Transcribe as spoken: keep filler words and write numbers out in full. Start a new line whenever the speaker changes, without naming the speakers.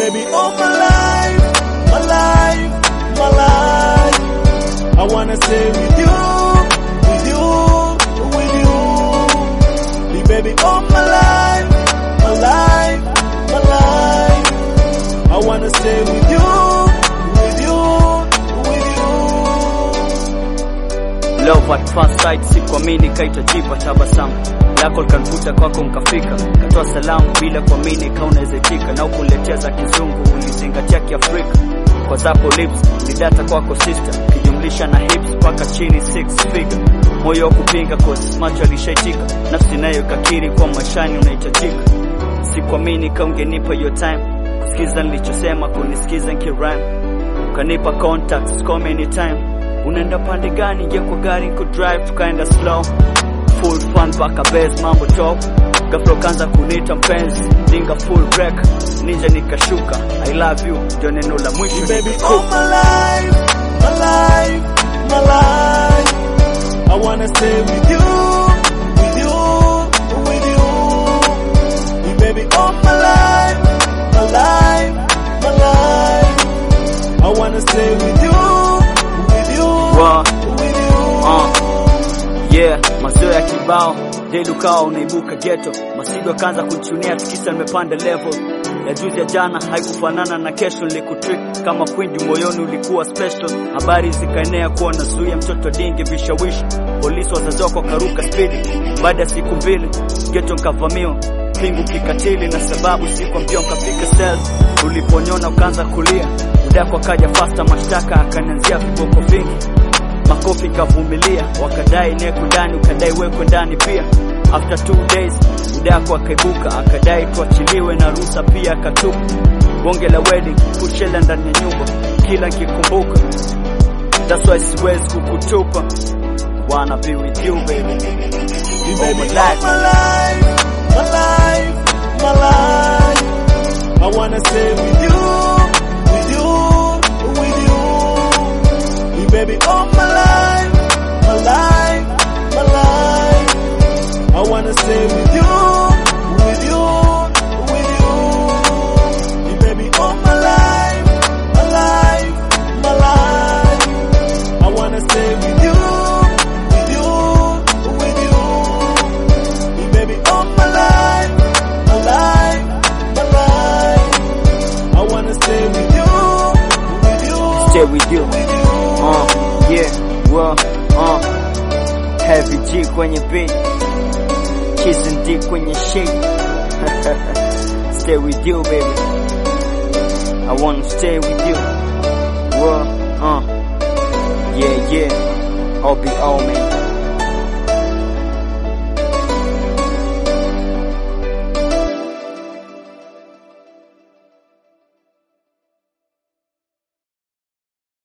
baby, all my life, my life, my life. I wanna stay with you, with you, with you. Me baby, all my life, my life, my life. I wanna stay with you, with you, with you.
Love at first sight, sikuamini kaitajipa tabasamu lako likanvuta kwako nkafika, katoa salamu bila kuamini kaunaezetika, na ukuletea za kizungu ulizingatia kiafrika. Kwa zako lips nidata kwako sister, kijumlisha na hips paka chini six figure. Moyo kupinga cause macho alishaitika, nafsi nayo kakiri kwa maishani unahitajika. Sikuamini kaungenipa your time, kusikiza nilichosema kunisikiza nkirime. Ukanipa contacts call me anytime. Unaenda pande gani je kwa gari ku drive tukaenda slow. Full fun baka bass mambo top. Ghafla ukaanza kunita mpenzi, ninga full break, ninja nikashuka. I love you ndio neno la mwisho.
Baby, all my life, my life, my life. I wanna stay with you, with you, with you. Baby, all my life, my life, my life. I wanna stay with you, with you,
wow.
with you.
Uh. Yeah, mazoea ya kibao daily ukao unaibuka ghetto. Masigo kaanza kuchunia tikisa nimepanda level. Ya juzi ya jana haikufanana na kesho, nilikutrick kama kwindi moyoni ulikuwa special. Habari zikaenea kuwa nazuia mtoto dingi vishawishi. Polisi wazazi kwa karuka speed. Baada ya siku mbili ghetto nkavamiwa, pingu kikatili na sababu siku mbio nkafika cell. Uliponyona ukaanza kulia, udako akaja faster mashtaka akanianzia viboko vingi. Makofi kavumilia, wakadai neku ndani, ukadai weko ndani pia. After two days, udako akaibuka, akadai tuachiliwe na ruhusa pia akatupa. Bonge la wedding, kushela ndani ya nyumba, kila nikikumbuka. That's why siwezi kukutupa. Wanna be with you baby,
baby, all my life, my life, my life, my life. I wanna stay with you, with you, with you. Baby, all my life, my life, my life. I wanna stay with you, with you, with you. Baby, all my life, my life, my life. I wanna stay with you, with you, with you. Baby, all my life, my life, my life. I wanna stay with you, with you,
stay with you.
with you.
Uh, yeah, well, uh, heavy G kwenye beat, kissing deep kwenye shake. Stay with you baby, I wanna stay with you. Well, uh, yeah, yeah, I'll be all man.